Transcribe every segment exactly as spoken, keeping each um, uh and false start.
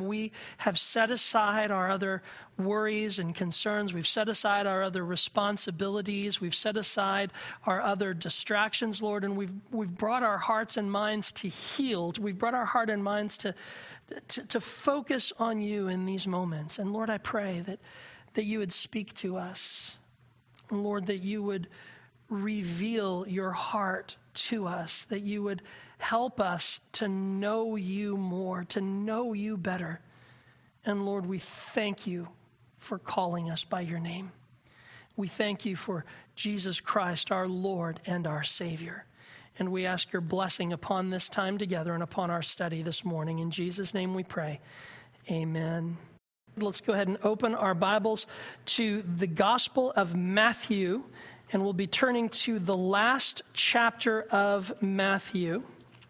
we have set aside our other worries and concerns. We've set aside our other responsibilities. We've set aside our other distractions, Lord, and we've we've brought our hearts and minds to heal. We've brought our heart and minds to, to, to focus on you in these moments. And Lord, I pray that, that you would speak to us. And Lord, that you would reveal your heart to us, that you would help us to know you more, to know you better. And Lord, we thank you for calling us by your name. We thank you for Jesus Christ, our Lord and our Savior. And we ask your blessing upon this time together and upon our study this morning. In Jesus' name we pray. Amen. Let's go ahead and open our Bibles to the Gospel of Matthew, and we'll be turning to the last chapter of Matthew.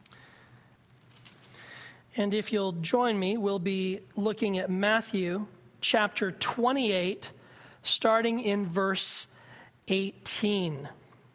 And if you'll join me, we'll be looking at Matthew chapter twenty-eight, starting in verse eighteen.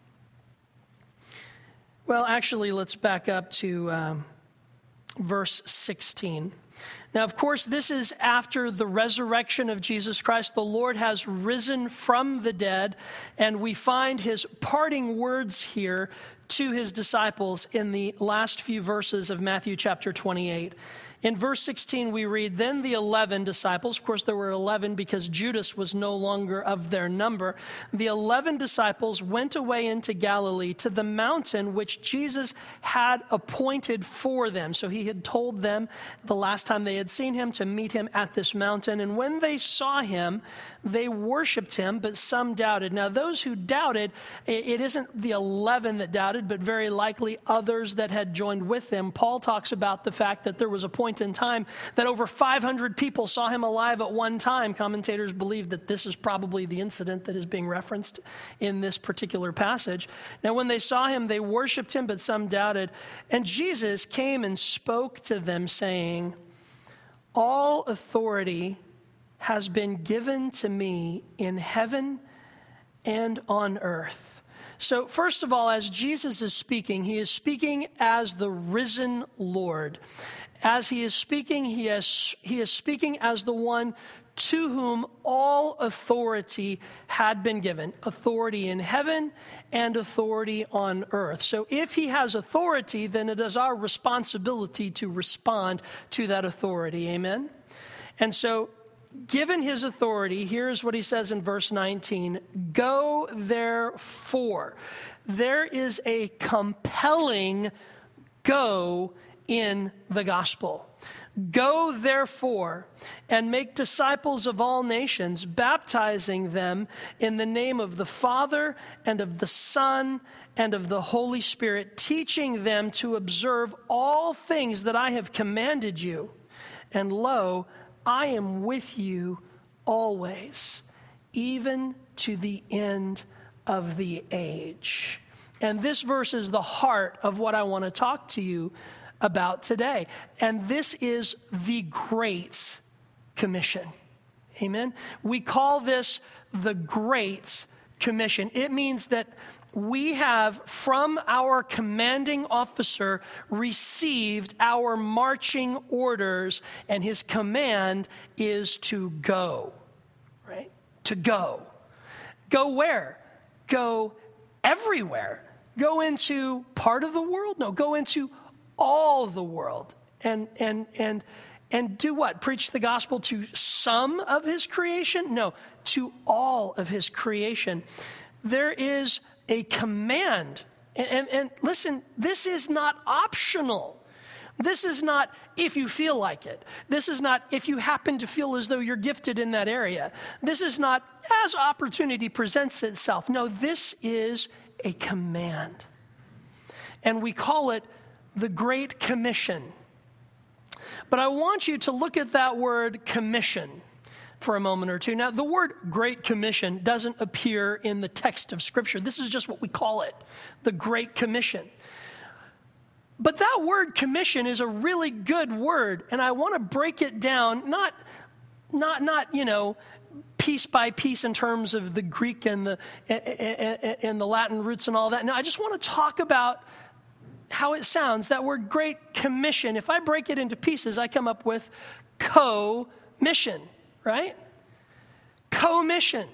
Well, actually, let's back up to um, verse sixteen. Now, of course, this is after the resurrection of Jesus Christ. The Lord has risen from the dead, and we find his parting words here to his disciples in the last few verses of Matthew chapter twenty-eight. In verse sixteen, we read, "Then the eleven disciples," of course there were eleven because Judas was no longer of their number, "the eleven disciples went away into Galilee to the mountain which Jesus had appointed for them." So he had told them the last time they had seen him to meet him at this mountain. "And when they saw him, they worshiped him, but some doubted." Now those who doubted, it isn't the eleven that doubted, but very likely others that had joined with them. Paul talks about the fact that there was a point in time that over five hundred people saw him alive at one time. Commentators believe that this is probably the incident that is being referenced in this particular passage. Now, when they saw him, they worshiped him, but some doubted. And Jesus came and spoke to them, saying, "All authority has been given to me in heaven and on earth." So first of all, as Jesus is speaking, he is speaking as the risen Lord. As he is speaking, he is, he is speaking as the one to whom all authority had been given. Authority in heaven and authority on earth. So if he has authority, then it is our responsibility to respond to that authority. Amen? And so, given his authority, here's what he says in verse nineteen. "Go therefore." There is a compelling go in the gospel. "Go therefore and make disciples of all nations, baptizing them in the name of the Father and of the Son and of the Holy Spirit, teaching them to observe all things that I have commanded you. And lo, I am with you always, even to the end of the age." And this verse is the heart of what I want to talk to you about today. And this is the Great Commission. Amen? We call this the Great Commission. It means that we have, from our commanding officer, received our marching orders, and his command is to go, right? To go. Go where? Go everywhere. Go into part of the world? No, go into all the world. And and and and do what? Preach the gospel to some of his creation? No, to all of his creation. There is a command. And, and, and listen, this is not optional. This is not if you feel like it. This is not if you happen to feel as though you're gifted in that area. This is not as opportunity presents itself. No, this is a command. And we call it the Great Commission. But I want you to look at that word commission for a moment or two. Now, the word Great Commission doesn't appear in the text of Scripture. This is just what we call it, the Great Commission. But that word commission is a really good word, and I want to break it down, not, not, not, you know, piece by piece in terms of the Greek and the and the Latin roots and all that. No, I just want to talk about how it sounds, that word Great Commission, if I break it into pieces, I come up with co-mission, right? Co-mission.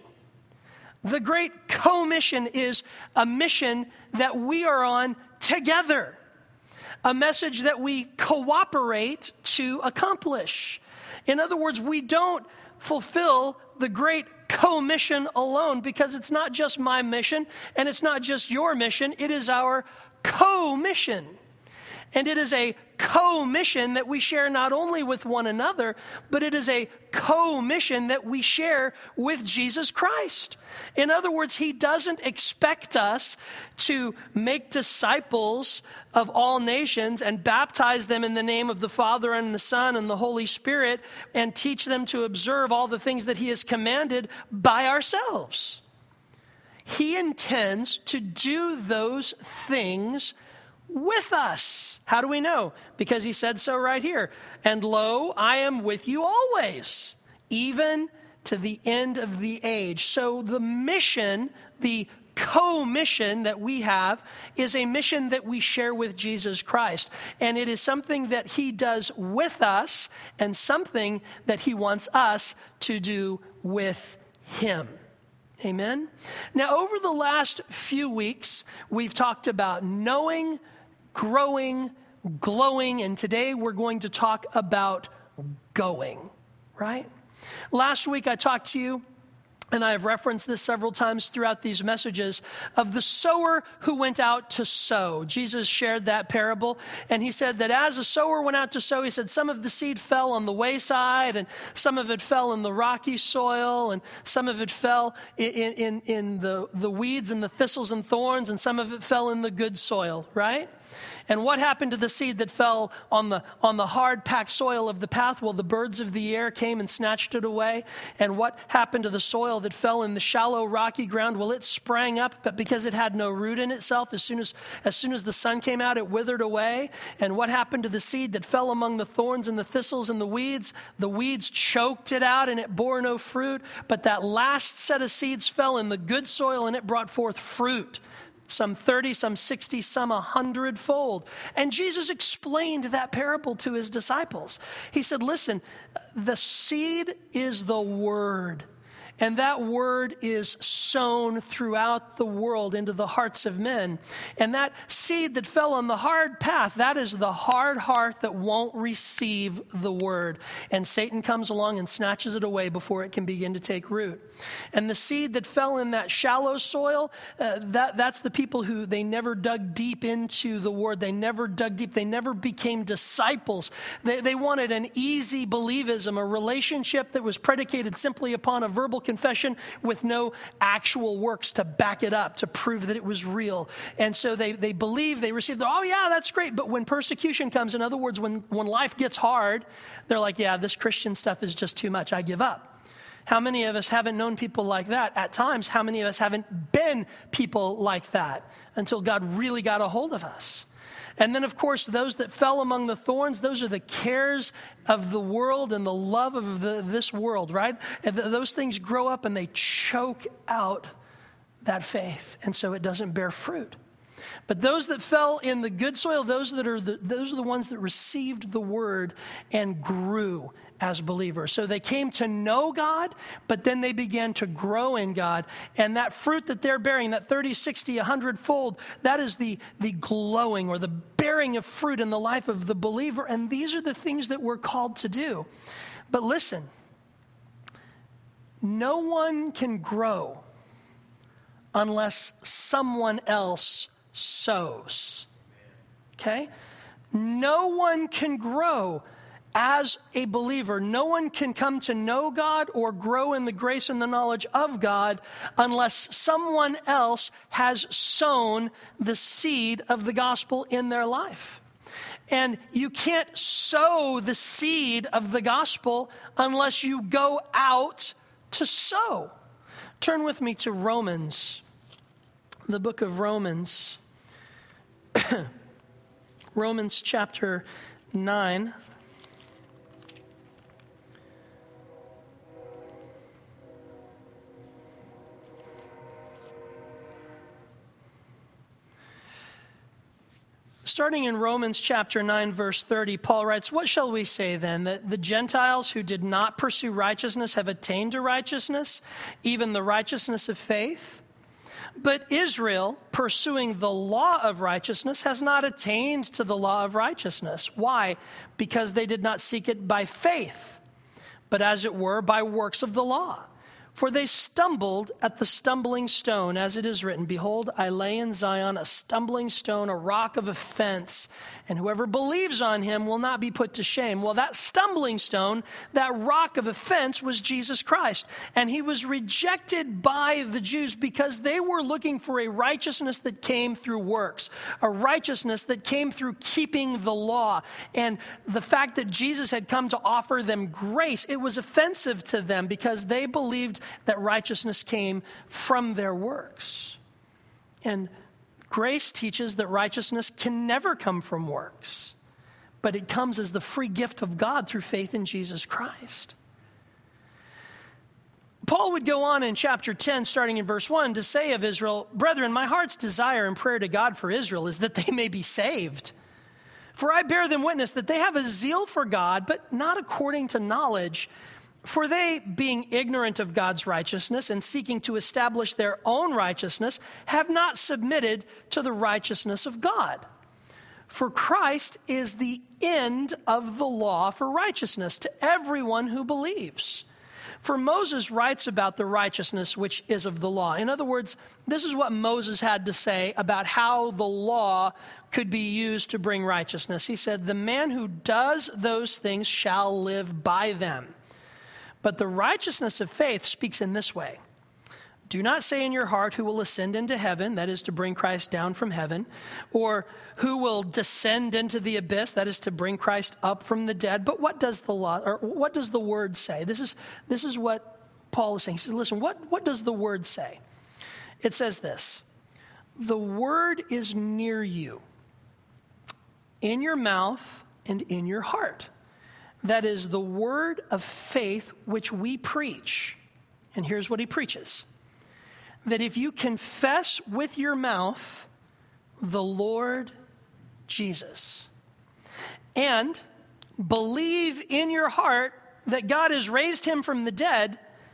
The Great Commission is a mission that we are on together, a message that we cooperate to accomplish. In other words, we don't fulfill the Great Commission alone, because it's not just my mission and it's not just your mission. It is our co-mission. And it is a co-mission that we share not only with one another, but it is a co-mission that we share with Jesus Christ. In other words, he doesn't expect us to make disciples of all nations and baptize them in the name of the Father and the Son and the Holy Spirit and teach them to observe all the things that he has commanded by ourselves. He intends to do those things with us. How do we know? Because he said so right here. And lo, I am with you always, even to the end of the age. So the mission, the co-mission that we have, is a mission that we share with Jesus Christ. And it is something that he does with us and something that he wants us to do with him. Amen? Now, over the last few weeks, we've talked about knowing, growing, glowing, and today we're going to talk about going, right? Last week I talked to you, and I have referenced this several times throughout these messages, of the sower who went out to sow. Jesus shared that parable, and he said that as a sower went out to sow, he said some of the seed fell on the wayside, and some of it fell in the rocky soil, and some of it fell in, in, in the, the weeds and the thistles and thorns, and some of it fell in the good soil, right? And what happened to the seed that fell on the on the hard packed soil of the path? Well, the birds of the air came and snatched it away. And what happened to the soil that fell in the shallow rocky ground? Well, it sprang up, but because it had no root in itself, as soon as as soon as the sun came out, it withered away. And what happened to the seed that fell among the thorns and the thistles and the weeds? The weeds choked it out and it bore no fruit. But that last set of seeds fell in the good soil and it brought forth fruit. Some thirty, some sixty, some a hundredfold. And Jesus explained that parable to his disciples. He said, listen, the seed is the word. And that word is sown throughout the world into the hearts of men. And that seed that fell on the hard path, that is the hard heart that won't receive the word. And Satan comes along and snatches it away before it can begin to take root. And the seed that fell in that shallow soil, uh, that, that's the people who, they never dug deep into the word. They never dug deep. They never became disciples. They, they wanted an easy believism, a relationship that was predicated simply upon a verbal confession with no actual works to back it up, to prove that it was real. And so they, they believe, they receive, oh yeah, that's great. But when persecution comes, in other words, when, when life gets hard, they're like, yeah, this Christian stuff is just too much. I give up. How many of us haven't known people like that? At times, how many of us haven't been people like that until God really got a hold of us? And then, of course, those that fell among the thorns, those are the cares of the world and the love of the, this world, right? And th- those things grow up and they choke out that faith. And so it doesn't bear fruit. But those that fell in the good soil, those that are the, those are the ones that received the word and grew as believers. So they came to know God, but then they began to grow in God. And that fruit that they're bearing, that thirty, sixty, a hundred fold, that is the, the glowing or the bearing of fruit in the life of the believer. And these are the things that we're called to do. But listen, no one can grow unless someone else sows. Okay? No one can grow as a believer. No one can come to know God or grow in the grace and the knowledge of God unless someone else has sown the seed of the gospel in their life. And you can't sow the seed of the gospel unless you go out to sow. Turn with me to Romans, the book of Romans. Romans chapter nine. Starting in Romans chapter nine, verse thirty, Paul writes, "What shall we say then? That the Gentiles who did not pursue righteousness have attained to righteousness, even the righteousness of faith? But Israel, pursuing the law of righteousness, has not attained to the law of righteousness." Why? Because they did not seek it by faith, but as it were, by works of the law. For they stumbled at the stumbling stone, as it is written, "Behold, I lay in Zion a stumbling stone, a rock of offense, and whoever believes on him will not be put to shame." Well, that stumbling stone, that rock of offense, was Jesus Christ. And he was rejected by the Jews because they were looking for a righteousness that came through works, a righteousness that came through keeping the law. And the fact that Jesus had come to offer them grace, it was offensive to them because they believed that righteousness came from their works. And grace teaches that righteousness can never come from works, but it comes as the free gift of God through faith in Jesus Christ. Paul would go on in chapter ten, starting in verse one, to say of Israel, "Brethren, my heart's desire and prayer to God for Israel is that they may be saved. For I bear them witness that they have a zeal for God, but not according to knowledge. For they, being ignorant of God's righteousness and seeking to establish their own righteousness, have not submitted to the righteousness of God. For Christ is the end of the law for righteousness to everyone who believes. For Moses writes about the righteousness which is of the law." In other words, this is what Moses had to say about how the law could be used to bring righteousness. He said, "The man who does those things shall live by them. But the righteousness of faith speaks in this way. Do not say in your heart, who will ascend into heaven, that is to bring Christ down from heaven, or who will descend into the abyss, that is to bring Christ up from the dead. But what does the law, or what does the word say?" This is, this is what Paul is saying. He says, listen, what, what does the word say? It says this: "The word is near you, in your mouth and in your heart. That is the word of faith which we preach." And here's what he preaches: that if you confess with your mouth the Lord Jesus and believe in your heart that God has raised him from the dead,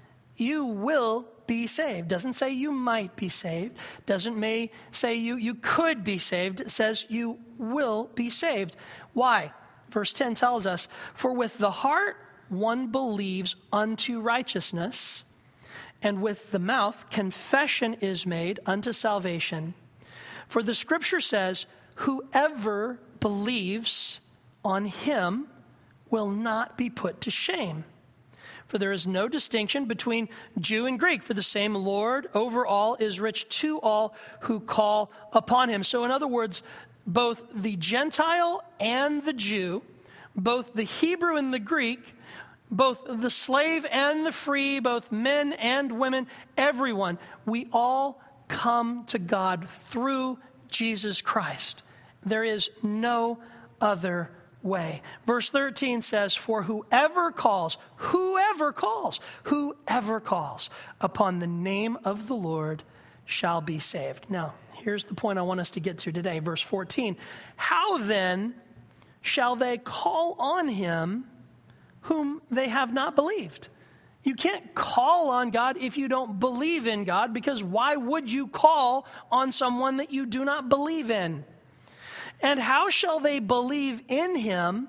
you will be saved. Doesn't say you might be saved. Doesn't may say you, you could be saved. It says you will be saved. Why? Verse ten tells us, "For with the heart one believes unto righteousness, and with the mouth confession is made unto salvation. For the scripture says, whoever believes on him will not be put to shame. For there is no distinction between Jew and Greek, for the same Lord over all is rich to all who call upon him." So in other words, both the Gentile and the Jew, both the Hebrew and the Greek, both the slave and the free, both men and women, everyone, we all come to God through Jesus Christ. There is no other way. Verse thirteen says, "For whoever calls, whoever calls, whoever calls upon the name of the Lord shall be saved." Now, here's the point I want us to get to today. Verse fourteen, "How then shall they call on him whom they have not believed?" You can't call on God if you don't believe in God, because why would you call on someone that you do not believe in? "And how shall they believe in him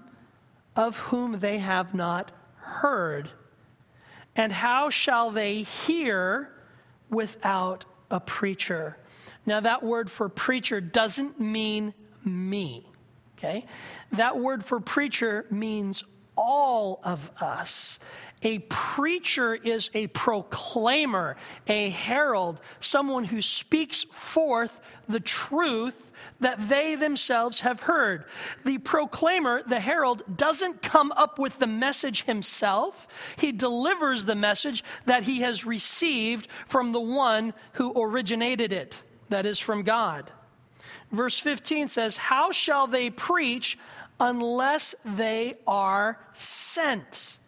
of whom they have not heard? And how shall they hear without a preacher?" Now that word for preacher doesn't mean me, okay? That word for preacher means all of us. A preacher is a proclaimer, a herald, someone who speaks forth the truth that they themselves have heard. The proclaimer, the herald, doesn't come up with the message himself. He delivers the message that he has received from the one who originated it, that is, from God. Verse fifteen says, "How shall they preach unless they are sent?"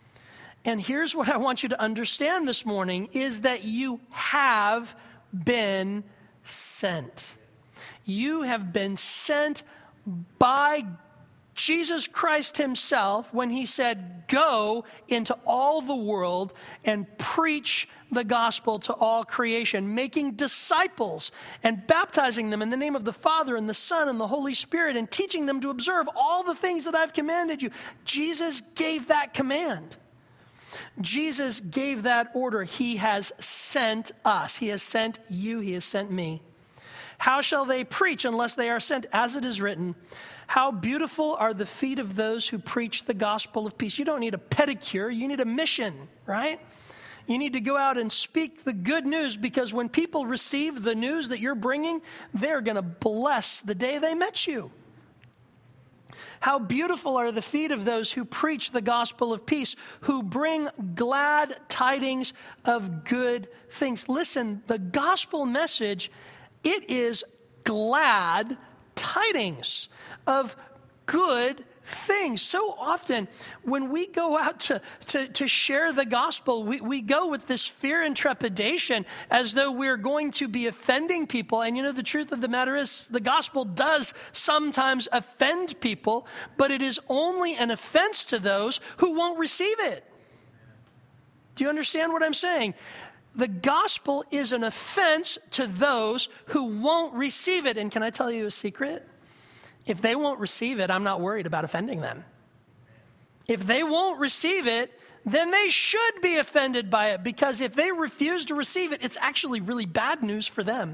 And here's what I want you to understand this morning, is that you have been sent. You have been sent by Jesus Christ himself when he said, go into all the world and preach the gospel to all creation, making disciples and baptizing them in the name of the Father and the Son and the Holy Spirit and teaching them to observe all the things that I've commanded you. Jesus gave that command. Jesus gave that order. He has sent us. He has sent you. He has sent me. How shall they preach unless they are sent? As it is written, how beautiful are the feet of those who preach the gospel of peace. You don't need a pedicure. You need a mission, right? You need to go out and speak the good news, because when people receive the news that you're bringing, they're going to bless the day they met you. How beautiful are the feet of those who preach the gospel of peace, who bring glad tidings of good things. Listen, the gospel message, it is glad tidings of good things. So often when we go out to, to, to share the gospel, we, we go with this fear and trepidation as though we're going to be offending people. And you know, the truth of the matter is the gospel does sometimes offend people, but it is only an offense to those who won't receive it. Do you understand what I'm saying? The gospel is an offense to those who won't receive it. And can I tell you a secret? If they won't receive it, I'm not worried about offending them. If they won't receive it, then they should be offended by it, because if they refuse to receive it, it's actually really bad news for them.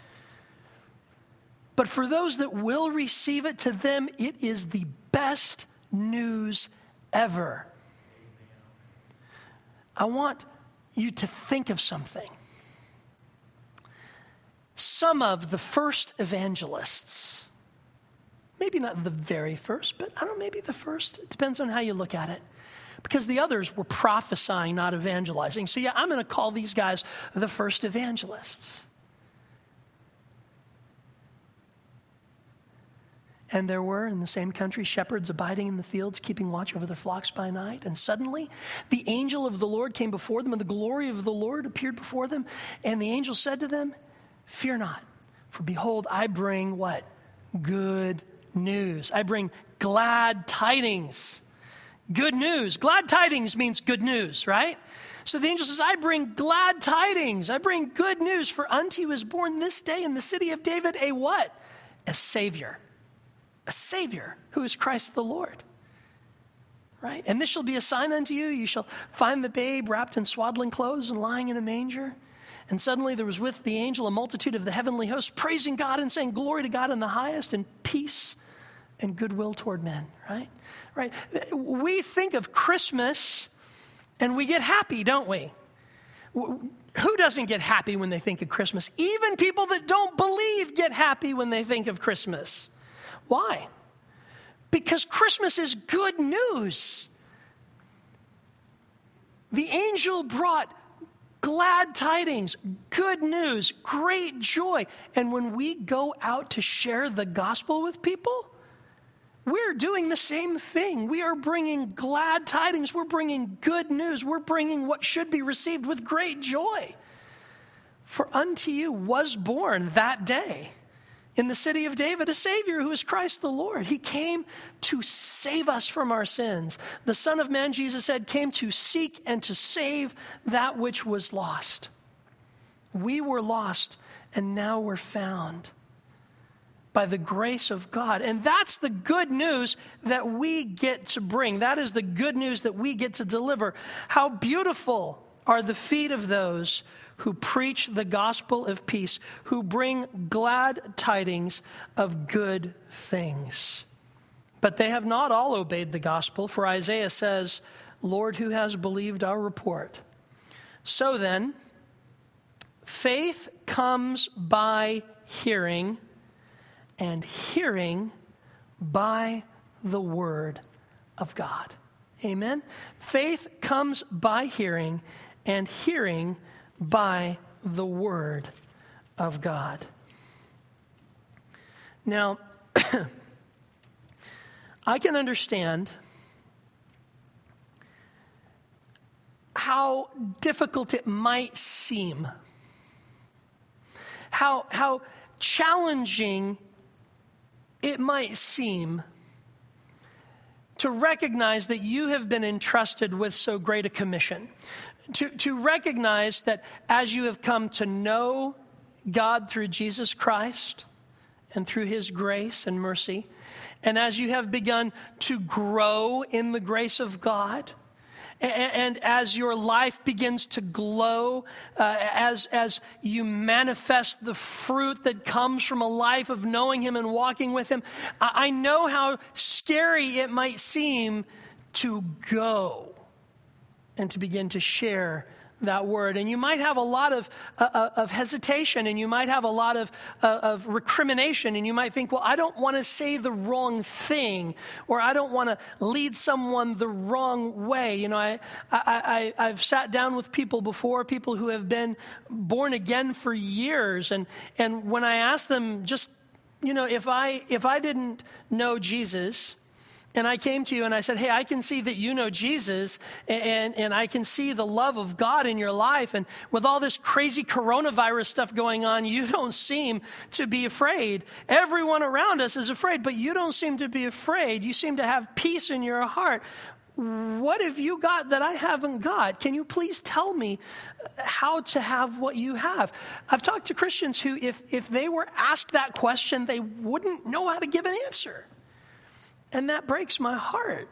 But for those that will receive it, to them, it is the best news ever. I want you to think of something. Some of the first evangelists, maybe not the very first, but I don't know, maybe the first. It depends on how you look at it. Because the others were prophesying, not evangelizing. So yeah, I'm going to call these guys the first evangelists. And there were in the same country shepherds abiding in the fields, keeping watch over their flocks by night. And suddenly the angel of the Lord came before them, and the glory of the Lord appeared before them. And the angel said to them, fear not, for behold, I bring what? Good news. I bring glad tidings. Good news. Glad tidings means good news, right? So the angel says, I bring glad tidings. I bring good news. For unto you is born this day in the city of David a what? A Savior. A Savior who is Christ the Lord. Right? And this shall be a sign unto you. You shall find the babe wrapped in swaddling clothes and lying in a manger. And suddenly there was with the angel a multitude of the heavenly hosts, praising God and saying, glory to God in the highest, and peace and goodwill toward men, right? Right. We think of Christmas and we get happy, don't we? Who doesn't get happy when they think of Christmas? Even people that don't believe get happy when they think of Christmas. Why? Because Christmas is good news. The angel brought glad tidings, good news, great joy. And when we go out to share the gospel with people, we're doing the same thing. We are bringing glad tidings. We're bringing good news. We're bringing what should be received with great joy. For unto you was born that day in the city of David a Savior who is Christ the Lord. He came to save us from our sins. The Son of Man, Jesus said, came to seek and to save that which was lost. We were lost and now we're found by the grace of God. And that's the good news that we get to bring. That is the good news that we get to deliver. How beautiful are the feet of those who preach the gospel of peace, who bring glad tidings of good things. But they have not all obeyed the gospel, for Isaiah says, Lord, who has believed our report? So then, faith comes by hearing, and hearing by the word of God. Amen? Faith comes by hearing, and hearing by the word of God. Now, I can understand how difficult it might seem, how, how challenging it might seem to recognize that you have been entrusted with so great a commission, to, to recognize that as you have come to know God through Jesus Christ and through his grace and mercy, and as you have begun to grow in the grace of God, and as your life begins to glow, uh, as, as you manifest the fruit that comes from a life of knowing him and walking with him, I know how scary it might seem to go and to begin to share that word. And you might have a lot of uh, of hesitation, and you might have a lot of uh, of recrimination, and you might think, well, I don't want to say the wrong thing, or I don't want to lead someone the wrong way. You know, I, I, I, I've sat down with people before, people who have been born again for years, and and when I ask them, just, you know, if I if I didn't know Jesus, and I came to you and I said, hey, I can see that you know Jesus, and, and I can see the love of God in your life. And with all this crazy coronavirus stuff going on, you don't seem to be afraid. Everyone around us is afraid, but you don't seem to be afraid. You seem to have peace in your heart. What have you got that I haven't got? Can you please tell me how to have what you have? I've talked to Christians who, if, if they were asked that question, they wouldn't know how to give an answer. And that breaks my heart.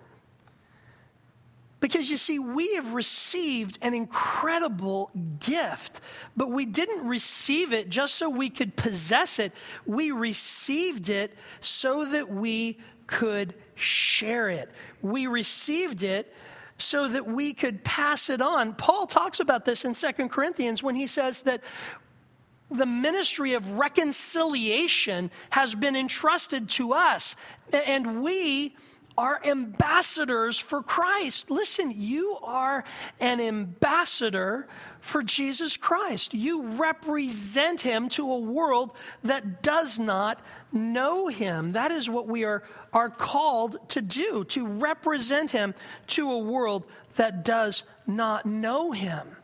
Because you see, we have received an incredible gift, but we didn't receive it just so we could possess it. We received it so that we could share it. We received it so that we could pass it on. Paul talks about this in Second Corinthians when he says that the ministry of reconciliation has been entrusted to us, and we are ambassadors for Christ. Listen, you are an ambassador for Jesus Christ. You represent him to a world that does not know him. That is what we are, are called to do, to represent him to a world that does not know him.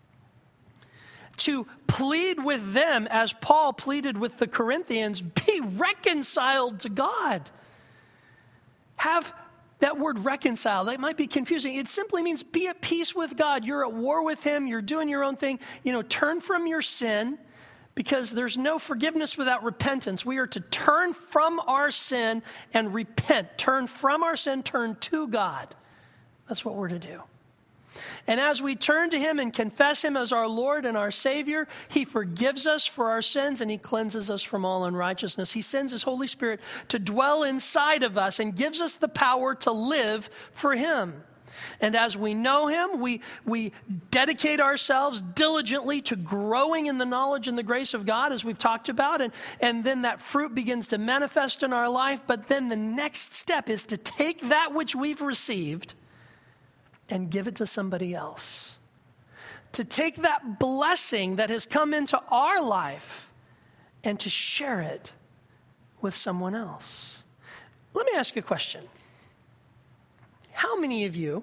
To plead with them, as Paul pleaded with the Corinthians, be reconciled to God. Have that word reconcile, that might be confusing. It simply means be at peace with God. You're at war with him. You're doing your own thing. You know, turn from your sin, because there's no forgiveness without repentance. We are to turn from our sin and repent. Turn from our sin, turn to God. That's what we're to do. And as we turn to him and confess him as our Lord and our Savior, he forgives us for our sins and he cleanses us from all unrighteousness. He sends his Holy Spirit to dwell inside of us and gives us the power to live for him. And as we know him, we, we dedicate ourselves diligently to growing in the knowledge and the grace of God, as we've talked about. And, and then that fruit begins to manifest in our life. But then the next step is to take that which we've received and give it to somebody else. To take that blessing that has come into our life and to share it with someone else. Let me ask you a question. How many of you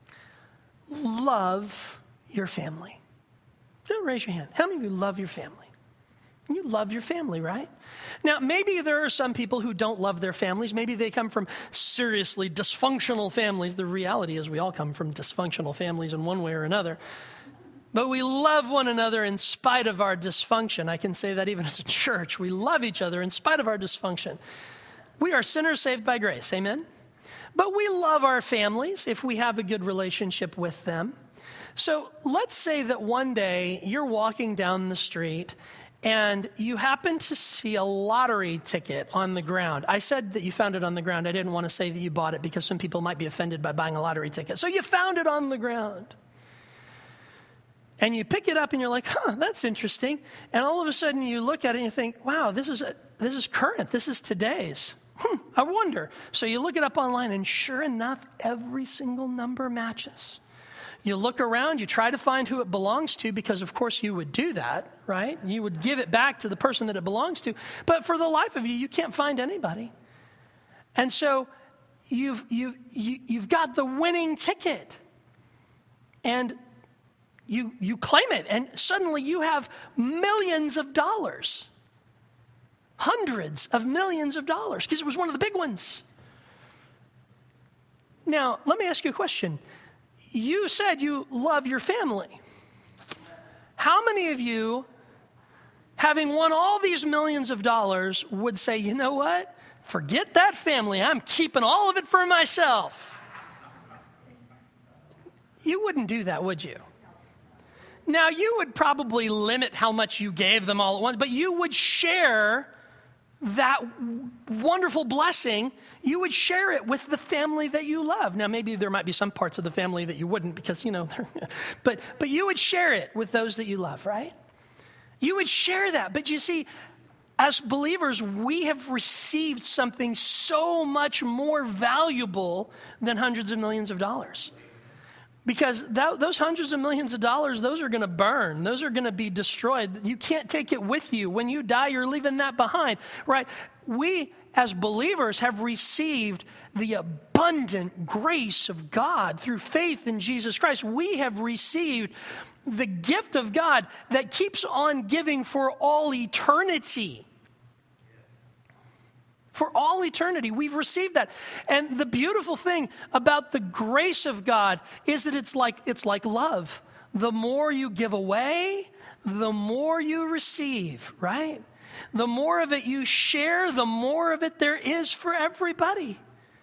love your family? Don't raise your hand. How many of you love your family? You love your family, right? Now, maybe there are some people who don't love their families. Maybe they come from seriously dysfunctional families. The reality is we all come from dysfunctional families in one way or another. But we love one another in spite of our dysfunction. I can say that even as a church. We love each other in spite of our dysfunction. We are sinners saved by grace, amen? But we love our families if we have a good relationship with them. So let's say that one day you're walking down the street and you happen to see a lottery ticket on the ground. I said that you found it on the ground. I didn't want to say that you bought it because some people might be offended by buying a lottery ticket. So you found it on the ground. And you pick it up and you're like, huh, that's interesting. And all of a sudden you look at it and you think, wow, this is a, this is current. This is today's. Hmm, I wonder. So you look it up online and sure enough, every single number matches. You look around, you try to find who it belongs to, because of course you would do that, right? You would give it back to the person that it belongs to. But for the life of you, you can't find anybody. And so you've, you've, you, you've got the winning ticket. And you, you claim it, and suddenly you have millions of dollars. hundreds of millions of dollars because it was one of the big ones. Now, let me ask you a question. You said you love your family. How many of you, having won all these millions of dollars, would say, you know what? Forget that family. I'm keeping all of it for myself. You wouldn't do that, would you? Now, you would probably limit how much you gave them all at once, but you would share that wonderful blessing. You would share it with the family that you love. Now, maybe there might be some parts of the family that you wouldn't because, you know, but but you would share it with those that you love, right? You would share that. But you see, as believers, we have received something so much more valuable than hundreds of millions of dollars. Because that, those hundreds of millions of dollars, those are going to burn. Those are going to be destroyed. You can't take it with you. When you die, you're leaving that behind, right? We, as believers, have received the abundant grace of God through faith in Jesus Christ. We have received the gift of God that keeps on giving for all eternity. For all eternity, we've received that. And the beautiful thing about the grace of God is that it's like it's like love. The more you give away, the more you receive, right? The more of it you share, the more of it there is for everybody.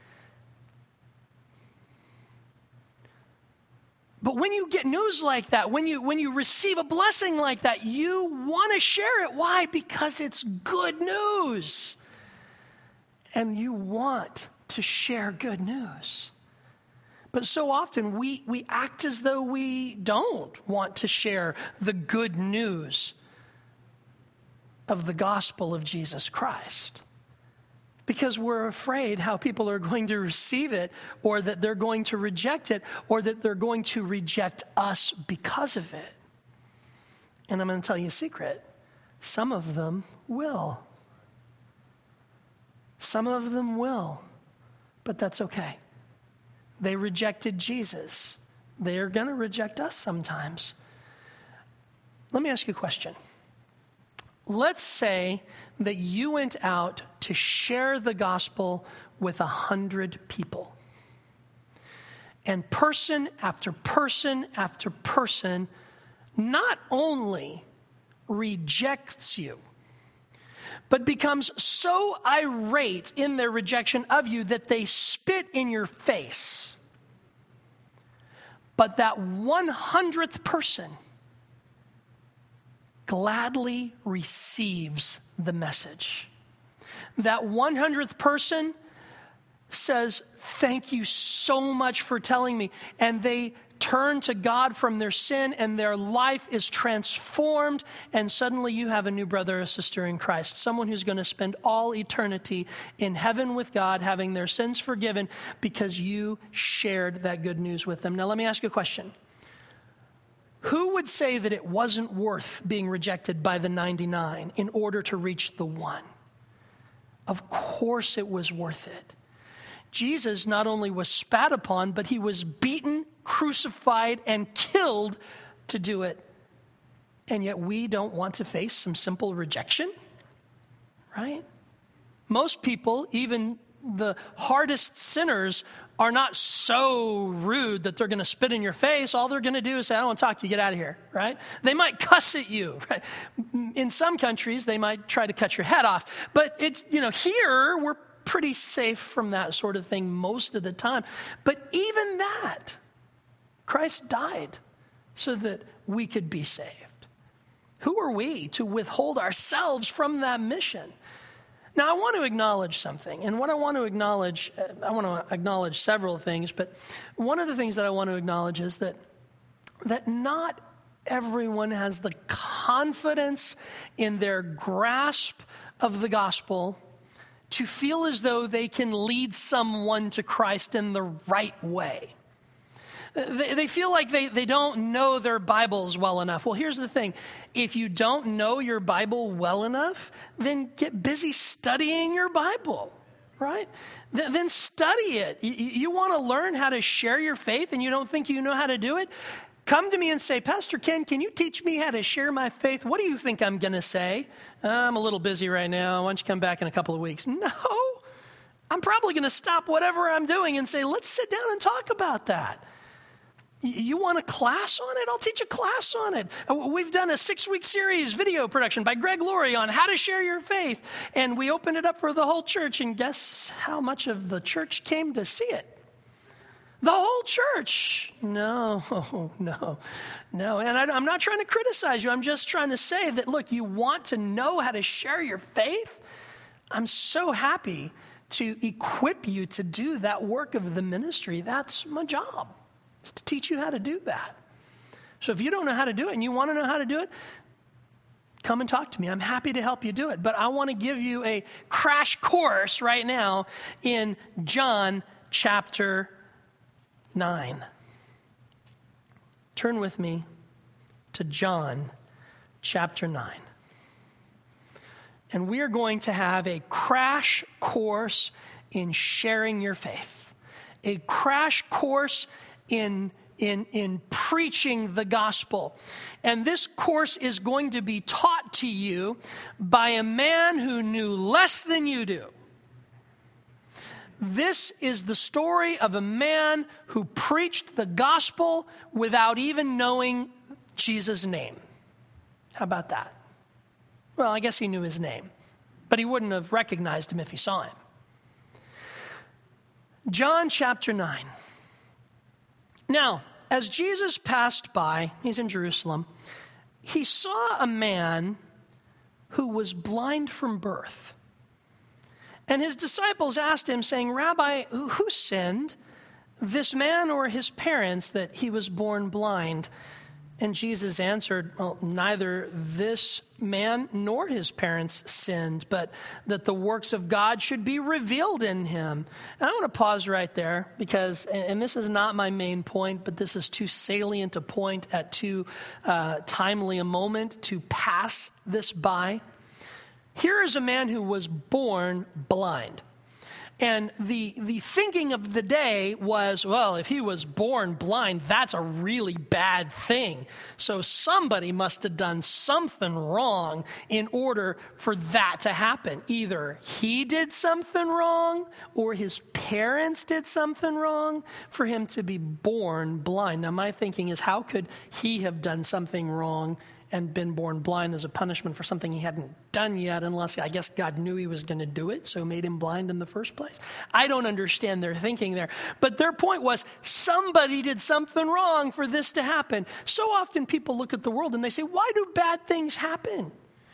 But when you get news like that, when you when you receive a blessing like that, you want to share it. Why? Because it's good news. And you want to share good news. But so often we, we act as though we don't want to share the good news of the gospel of Jesus Christ. Because we're afraid how people are going to receive it, or that they're going to reject it, or that they're going to reject us because of it. And I'm going to tell you a secret. Some of them will. Some of them will, but that's okay. They rejected Jesus. They are going to reject us sometimes. Let me ask you a question. Let's say that you went out to share the gospel with a hundred people. And person after person after person not only rejects you, but becomes so irate in their rejection of you that they spit in your face. But that one hundredth person gladly receives the message. That one hundredth person says, thank you so much for telling me. And they turn to God from their sin, and their life is transformed, and suddenly you have a new brother or sister in Christ, someone who's going to spend all eternity in heaven with God, having their sins forgiven because you shared that good news with them. Now, let me ask you a question. Who would say that it wasn't worth being rejected by the ninety-nine in order to reach the one? Of course it was worth it. Jesus not only was spat upon, but he was beaten, crucified, and killed to do it. And yet we don't want to face some simple rejection, right? Most people, even the hardest sinners, are not so rude that they're going to spit in your face. All they're going to do is say, I don't want to talk to you, get out of here, right? They might cuss at you, right? In some countries, they might try to cut your head off. But it's, you know, here we're pretty safe from that sort of thing most of the time. But even that, Christ died so that we could be saved. Who are we to withhold ourselves from that mission? Now, I want to acknowledge something. And what I want to acknowledge, I want to acknowledge several things, but one of the things that I want to acknowledge is that, that not everyone has the confidence in their grasp of the gospel to feel as though they can lead someone to Christ in the right way. They, they feel like they, they don't know their Bibles well enough. Well, here's the thing. If you don't know your Bible well enough, then get busy studying your Bible, right? Th- then study it. You, you want to learn how to share your faith and you don't think you know how to do it? come to me and say, Pastor Ken, can you teach me how to share my faith? What do you think I'm going to say? I'm a little busy right now. Why don't you come back in a couple of weeks? No, I'm probably going to stop whatever I'm doing and say, let's sit down and talk about that. You want a class on it? I'll teach a class on it. We've done a six-week series video production by Greg Laurie on how to share your faith. And we opened it up for the whole church. And guess how much of the church came to see it? The whole church. No, no, no. And I, I'm not trying to criticize you. I'm just trying to say that, look, you want to know how to share your faith? I'm so happy to equip you to do that work of the ministry. That's my job. It's to teach you how to do that. So if you don't know how to do it and you want to know how to do it, come and talk to me. I'm happy to help you do it. But I want to give you a crash course right now in John chapter nine. Turn with me to John chapter nine. And we are going to have a crash course in sharing your faith. A crash course in, in, in preaching the gospel. And this course is going to be taught to you by a man who knew less than you do. This is the story of a man who preached the gospel without even knowing Jesus' name. How about that? Well, I guess he knew his name, but he wouldn't have recognized him if he saw him. John chapter nine. Now, as Jesus passed by, he's in Jerusalem, he saw a man who was blind from birth. And his disciples asked him, saying, Rabbi, who sinned, this man or his parents, that he was born blind? And Jesus answered, well, neither this man nor his parents sinned, but that the works of God should be revealed in him. And I want to pause right there because, and this is not my main point, but this is too salient a point at too uh, timely a moment to pass this by. Here is a man who was born blind. And the the thinking of the day was, well, if he was born blind, that's a really bad thing. So somebody must have done something wrong in order for that to happen. Either he did something wrong or his parents did something wrong for him to be born blind. Now, my thinking is, how could he have done something wrong and been born blind as a punishment for something he hadn't done yet, unless I guess God knew he was going to do it, so made him blind in the first place? I don't understand their thinking there. But their point was, somebody did something wrong for this to happen. So often people look at the world and they say, why do bad things happen?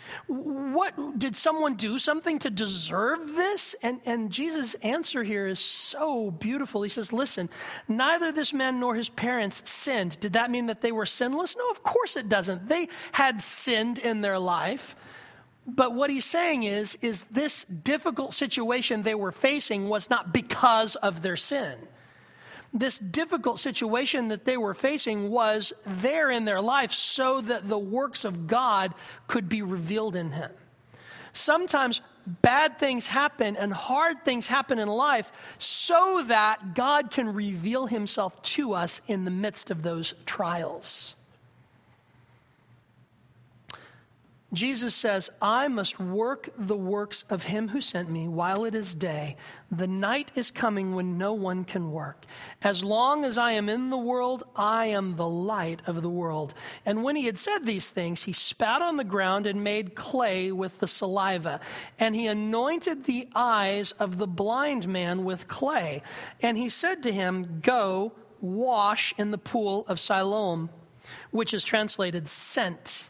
What, did someone do something to deserve this? And, and Jesus' answer here is so beautiful. He says, listen, neither this man nor his parents sinned. Did that mean that they were sinless? No, of course it doesn't. They had sinned in their life. But what he's saying is, is this difficult situation they were facing was not because of their sin. This difficult situation that they were facing was there in their life so that the works of God could be revealed in him. Sometimes bad things happen and hard things happen in life so that God can reveal himself to us in the midst of those trials. Jesus says, I must work the works of him who sent me while it is day. The night is coming when no one can work. As long as I am in the world, I am the light of the world. And when he had said these things, he spat on the ground and made clay with the saliva. And he anointed the eyes of the blind man with clay. And he said to him, go wash in the pool of Siloam, which is translated sent.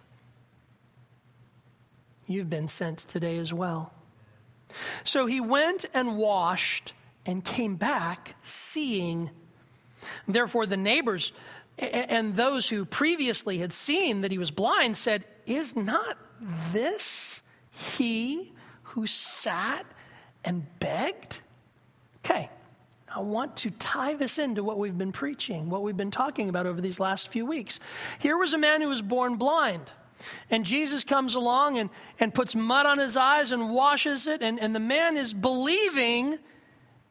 You've been sent today as well. So he went and washed and came back seeing. Therefore the neighbors and those who previously had seen that he was blind said, is not this he who sat and begged? Okay, I want to tie this into what we've been preaching, what we've been talking about over these last few weeks. Here was a man who was born blind. And Jesus comes along and, and puts mud on his eyes and washes it. And, and the man is believing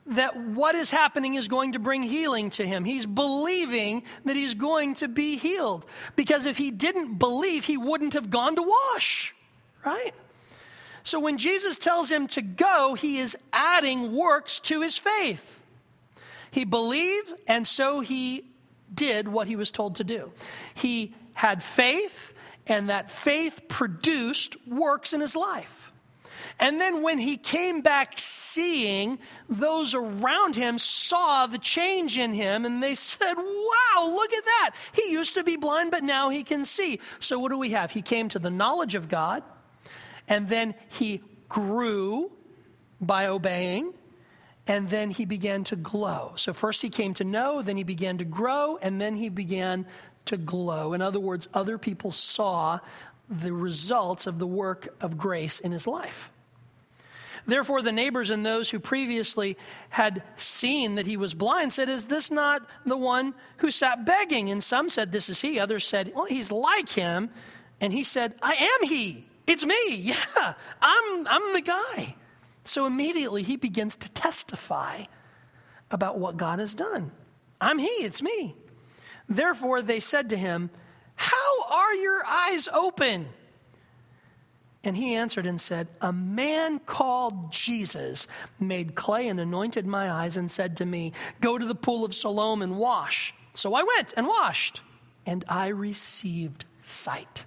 that what is happening is going to bring healing to him. He's believing that he's going to be healed. Because if he didn't believe, he wouldn't have gone to wash, right? So when Jesus tells him to go, he is adding works to his faith. He believed, and so he did what he was told to do. He had faith, and that faith produced works in his life. And then when he came back seeing, those around him saw the change in him, and they said, wow, look at that. He used to be blind, but now he can see. So what do we have? He came to the knowledge of God, and then he grew by obeying, and then he began to glow. So first he came to know, then he began to grow, and then he began to glow. In other words, other people saw the results of the work of grace in his life. Therefore, the neighbors and those who previously had seen that he was blind said, is this not the one who sat begging? And some said, this is he. Others said, well, he's like him. And he said, I am he. It's me. Yeah, I'm, I'm the guy. So immediately he begins to testify about what God has done. I'm he. It's me. Therefore, they said to him, how are your eyes open? And he answered and said, a man called Jesus made clay and anointed my eyes and said to me, go to the pool of Siloam and wash. So I went and washed, and I received sight.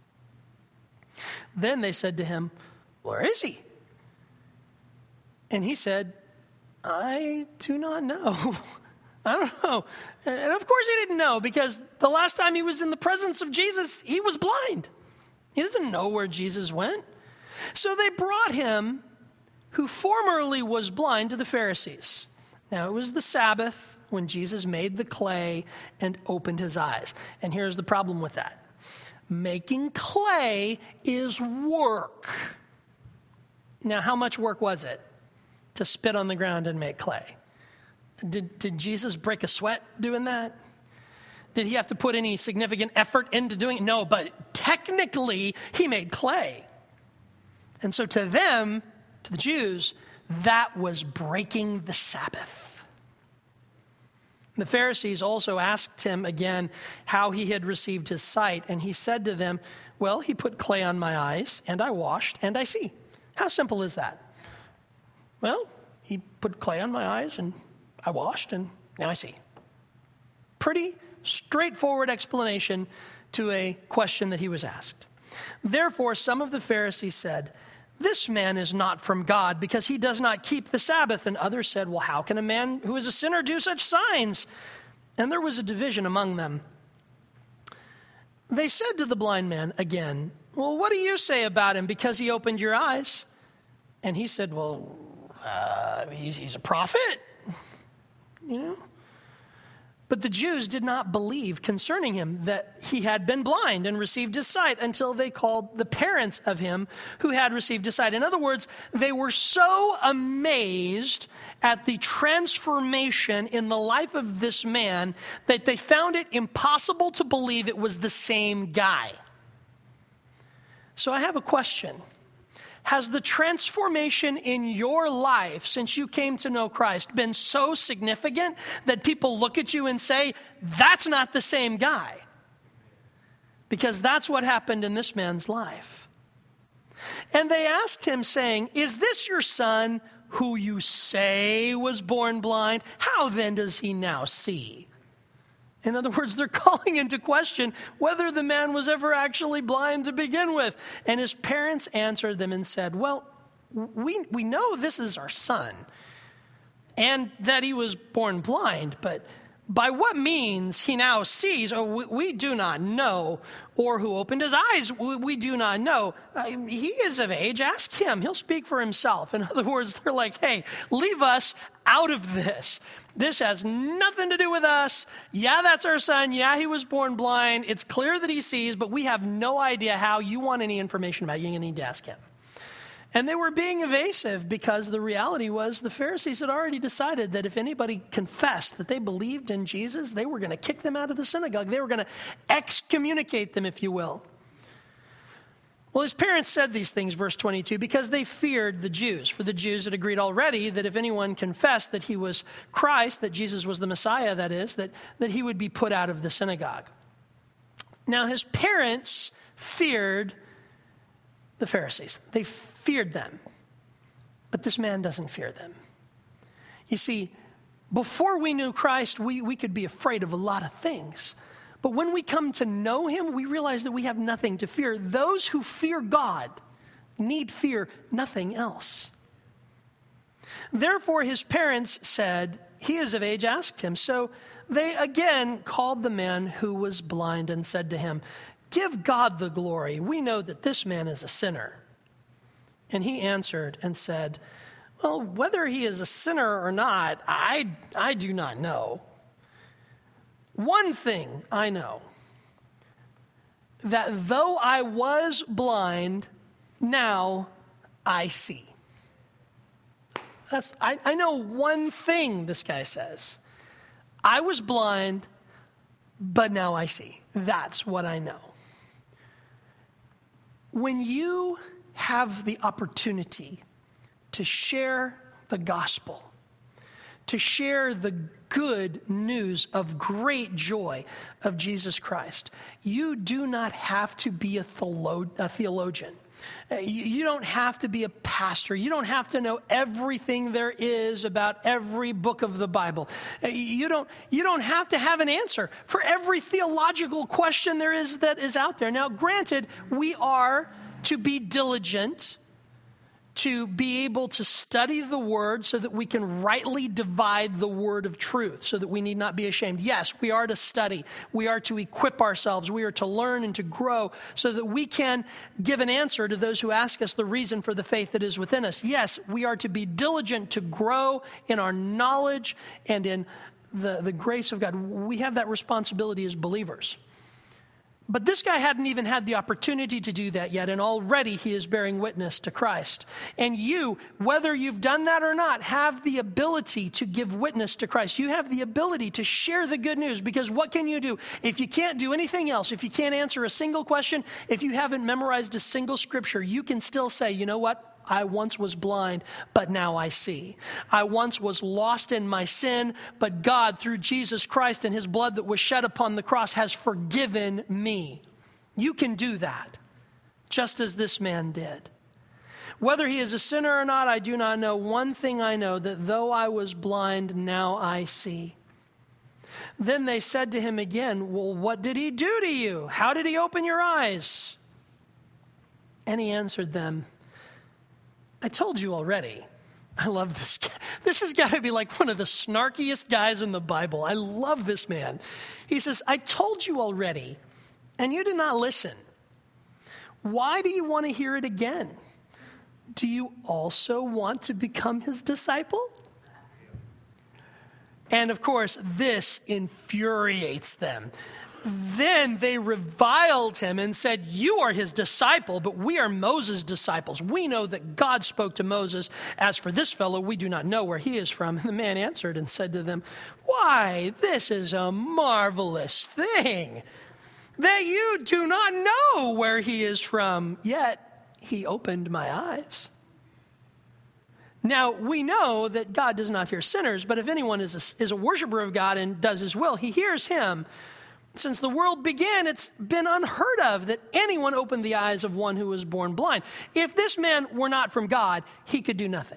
Then they said to him, where is he? And he said, I do not know. I don't know. And of course he didn't know, because the last time he was in the presence of Jesus, he was blind. He doesn't know where Jesus went. So they brought him, who formerly was blind, to the Pharisees. Now it was the Sabbath when Jesus made the clay and opened his eyes. And here's the problem with that. Making clay is work. Now, how much work was it to spit on the ground and make clay? Did, did Jesus break a sweat doing that? Did he have to put any significant effort into doing it? No, but technically, he made clay. And so to them, to the Jews, that was breaking the Sabbath. The Pharisees also asked him again how he had received his sight. And he said to them, well, he put clay on my eyes, and I washed, and I see. How simple is that? Well, he put clay on my eyes, and I washed, and now I see. Pretty straightforward explanation to a question that he was asked. Therefore, some of the Pharisees said, this man is not from God because he does not keep the Sabbath. And others said, well, how can a man who is a sinner do such signs? And there was a division among them. They said to the blind man again, well, what do you say about him because he opened your eyes? And he said, well, uh, he's, he's a prophet, you know. But the Jews did not believe concerning him that he had been blind and received his sight until they called the parents of him who had received his sight. In other words, they were so amazed at the transformation in the life of this man that they found it impossible to believe it was the same guy. So I have a question. Has the transformation in your life since you came to know Christ been so significant that people look at you and say, that's not the same guy? Because that's what happened in this man's life. And they asked him, saying, is this your son who you say was born blind? How then does he now see? In other words, they're calling into question whether the man was ever actually blind to begin with. And his parents answered them and said, well, we, we know this is our son and that he was born blind, but by what means he now sees, oh, we, we do not know, or who opened his eyes, we, we do not know. Uh, he is of age, ask him, he'll speak for himself. In other words, they're like, hey, leave us out of this. This has nothing to do with us. Yeah, that's our son. Yeah, he was born blind. It's clear that he sees, but we have no idea how. You want any information about it, you're going to need to ask him. And they were being evasive because the reality was the Pharisees had already decided that if anybody confessed that they believed in Jesus, they were going to kick them out of the synagogue. They were going to excommunicate them, if you will. Well, his parents said these things, verse twenty-two, because they feared the Jews. For the Jews had agreed already that if anyone confessed that he was Christ, that Jesus was the Messiah, that is, that, that he would be put out of the synagogue. Now, his parents feared the Pharisees. They feared them. But this man doesn't fear them. You see, before we knew Christ, we, we could be afraid of a lot of things. But when we come to know him, we realize that we have nothing to fear. Those who fear God need fear nothing else. Therefore, his parents said, he is of age, asked him. So they again called the man who was blind and said to him, give God the glory. We know that this man is a sinner. And he answered and said, well, whether he is a sinner or not, I, I do not know. One thing I know, that though I was blind, now I see. That's I, I know one thing, this guy says. I was blind, but now I see. That's what I know. When you have the opportunity to share the gospel, to share the good news of great joy of Jesus Christ, you do not have to be a, theolo- a theologian. You, you don't have to be a pastor. You don't have to know everything there is about every book of the Bible. You don't, you don't have to have an answer for every theological question there is that is out there. Now, granted, we are to be diligent, to be able to study the word so that we can rightly divide the word of truth, so that we need not be ashamed. Yes, we are to study. We are to equip ourselves. We are to learn and to grow so that we can give an answer to those who ask us the reason for the faith that is within us. Yes, we are to be diligent to grow in our knowledge and in the, the grace of God. We have that responsibility as believers. But this guy hadn't even had the opportunity to do that yet, and already he is bearing witness to Christ. And you, whether you've done that or not, have the ability to give witness to Christ. You have the ability to share the good news, because what can you do? If you can't do anything else, if you can't answer a single question, if you haven't memorized a single scripture, you can still say, you know what? I once was blind, but now I see. I once was lost in my sin, but God, through Jesus Christ and his blood that was shed upon the cross, has forgiven me. You can do that, just as this man did. Whether he is a sinner or not, I do not know. One thing I know, that though I was blind, now I see. Then they said to him again, well, what did he do to you? How did he open your eyes? And he answered them, I told you already. I love this guy. This has got to be like one of the snarkiest guys in the Bible. I love this man. He says, I told you already, and you did not listen. Why do you want to hear it again? Do you also want to become his disciple? And of course, this infuriates them. Then they reviled him and said, you are his disciple, but we are Moses' disciples. We know that God spoke to Moses. As for this fellow, we do not know where he is from. And the man answered and said to them, why, this is a marvelous thing, that you do not know where he is from, yet he opened my eyes. Now, we know that God does not hear sinners, but if anyone is a, is a worshiper of God and does his will, he hears him. Since the world began, it's been unheard of that anyone opened the eyes of one who was born blind. If this man were not from God, he could do nothing.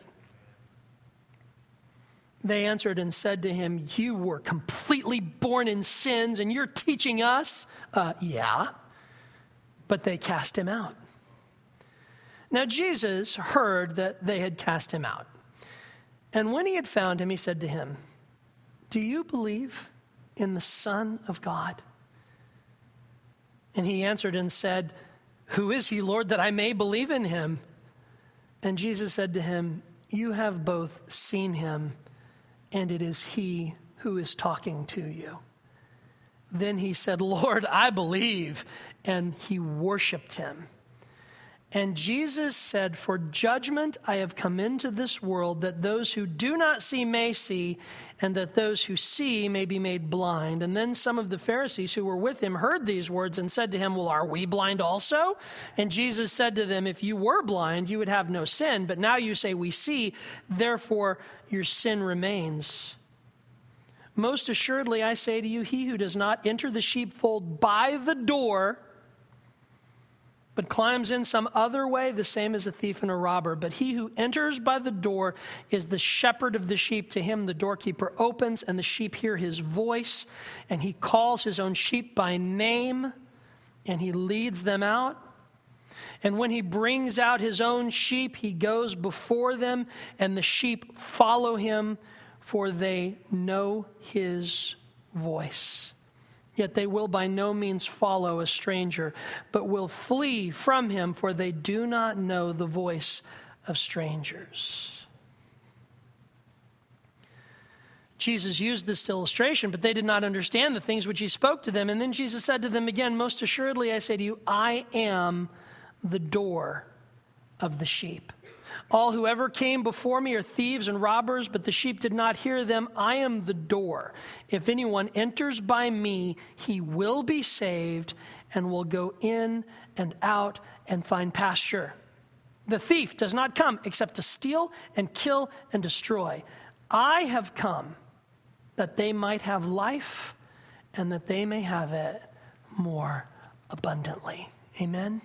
They answered and said to him, you were completely born in sins and you're teaching us? Uh, yeah. But they cast him out. Now Jesus heard that they had cast him out. And when he had found him, he said to him, do you believe in the Son of God? And he answered and said, who is he, Lord, that I may believe in him? And Jesus said to him, you have both seen him, and it is he who is talking to you. Then he said, Lord, I believe. And he worshiped him. And Jesus said, for judgment I have come into this world, that those who do not see may see, and that those who see may be made blind. And then some of the Pharisees who were with him heard these words and said to him, well, are we blind also? And Jesus said to them, if you were blind, you would have no sin. But now you say we see, therefore your sin remains. Most assuredly, I say to you, he who does not enter the sheepfold by the door, but climbs in some other way, the same as a thief and a robber. But he who enters by the door is the shepherd of the sheep. To him the doorkeeper opens, and the sheep hear his voice, and he calls his own sheep by name, and he leads them out. And when he brings out his own sheep, he goes before them, and the sheep follow him, for they know his voice. Yet they will by no means follow a stranger, but will flee from him, for they do not know the voice of strangers. Jesus used this illustration, but they did not understand the things which he spoke to them. And then Jesus said to them again, most assuredly I say to you, I am the door of the sheep. All who ever came before me are thieves and robbers, but the sheep did not hear them. I am the door. If anyone enters by me, he will be saved and will go in and out and find pasture. The thief does not come except to steal and kill and destroy. I have come that they might have life and that they may have it more abundantly. Amen.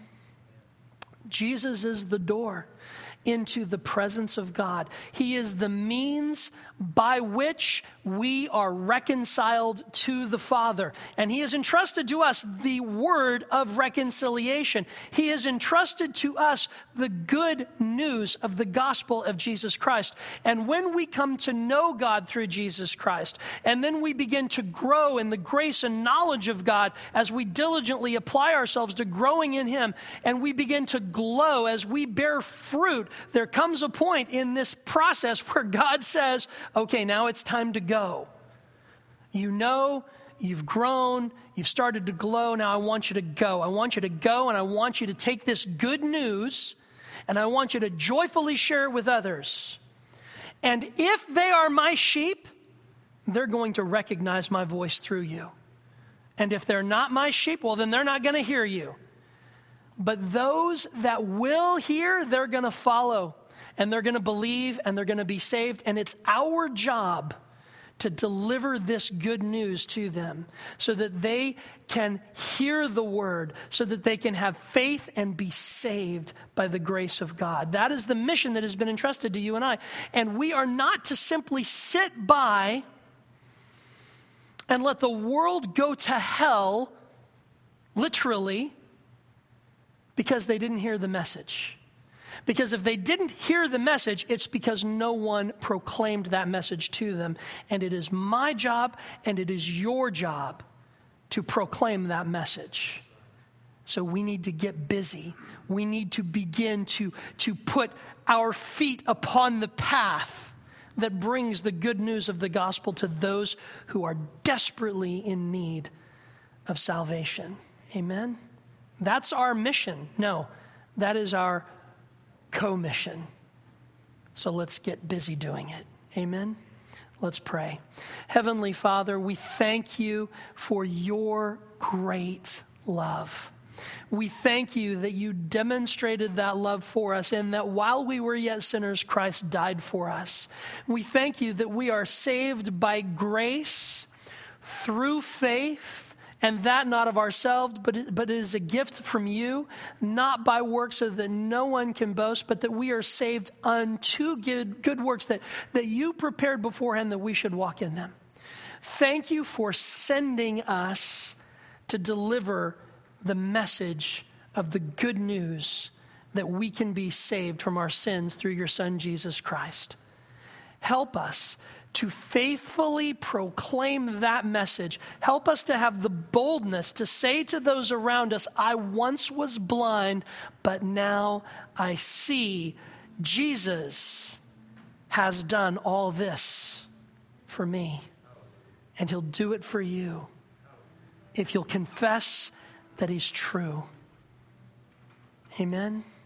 Jesus is the door into the presence of God. He is the means by which we are reconciled to the Father. And he has entrusted to us the word of reconciliation. He has entrusted to us the good news of the gospel of Jesus Christ. And when we come to know God through Jesus Christ, and then we begin to grow in the grace and knowledge of God as we diligently apply ourselves to growing in him, and we begin to glow as we bear fruit, there comes a point in this process where God says, okay, now it's time to go. You know, you've grown, you've started to glow, now I want you to go. I want you to go, and I want you to take this good news, and I want you to joyfully share it with others. And if they are my sheep, they're going to recognize my voice through you. And if they're not my sheep, well, then they're not going to hear you. But those that will hear, they're going to follow, and they're going to believe, and they're going to be saved. And it's our job to deliver this good news to them so that they can hear the word, so that they can have faith and be saved by the grace of God. That is the mission that has been entrusted to you and I. And we are not to simply sit by and let the world go to hell, literally, because they didn't hear the message. Because if they didn't hear the message, it's because no one proclaimed that message to them. And it is my job and it is your job to proclaim that message. So we need to get busy. We need to begin to, to put our feet upon the path that brings the good news of the gospel to those who are desperately in need of salvation. Amen? That's our mission. No, that is our commission. So let's get busy doing it. Amen? Let's pray. Heavenly Father, we thank you for your great love. We thank you that you demonstrated that love for us, and that while we were yet sinners, Christ died for us. We thank you that we are saved by grace through faith, and that not of ourselves, but it, but it is a gift from you, not by works so that no one can boast, but that we are saved unto good, good works that, that you prepared beforehand that we should walk in them. Thank you for sending us to deliver the message of the good news that we can be saved from our sins through your Son, Jesus Christ. Help us to faithfully proclaim that message. Help us to have the boldness to say to those around us, I once was blind, but now I see. Jesus has done all this for me, and he'll do it for you if you'll confess that he's true. Amen.